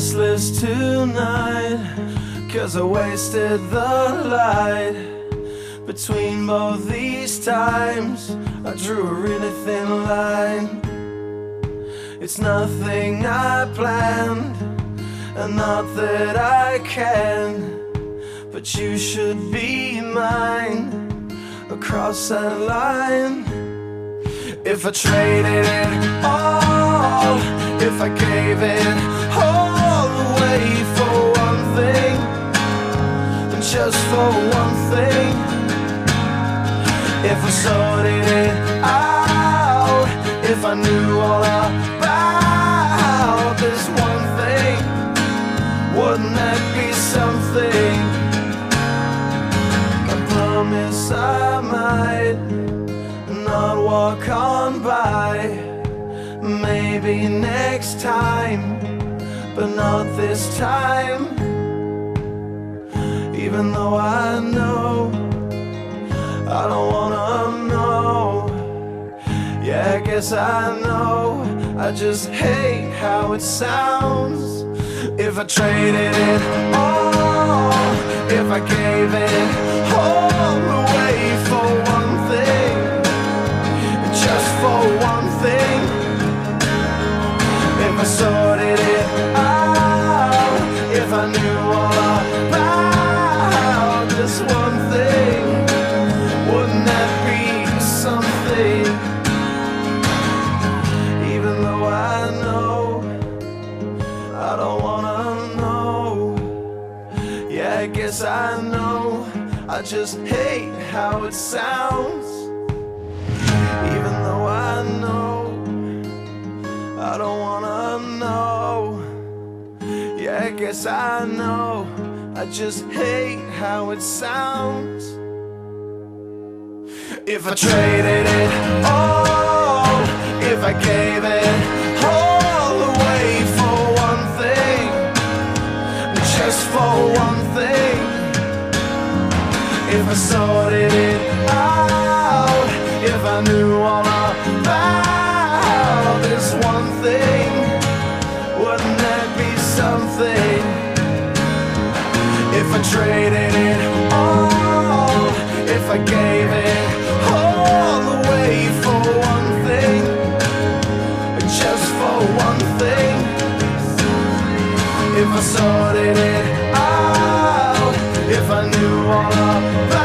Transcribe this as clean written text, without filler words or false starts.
restless tonight, 'cause I wasted the light. Between both these times I drew a really thin line. It's nothing I planned, and not that I can, but you should be mine across that line. If I traded it all, if I gave it all away for one thing, and just for one thing, if I sorted it out, if I knew all about this one thing, wouldn't that be something? I promise I might not walk on by. Maybe next time, but not this time. Even though I know I don't wanna know. Yeah, I guess I know, I just hate how it sounds. If I traded it all, if I gave it all away for one thing, just for one thing, if I sorted it out, if I knew all about this one thing, wouldn't that be something? Even though I know I don't wanna know. Yeah, I guess I know, I just hate how it sounds. Even though I know I don't wanna know. Yeah, I guess I know, I just hate how it sounds. If I traded it all, if I gave it all away for one thing, just for one thing, if I sorted it out, if I knew all about this one thing, wouldn't that be something? If I traded it all, if I gave it all away for one thing, just for one thing, if I sorted it out, if I knew all about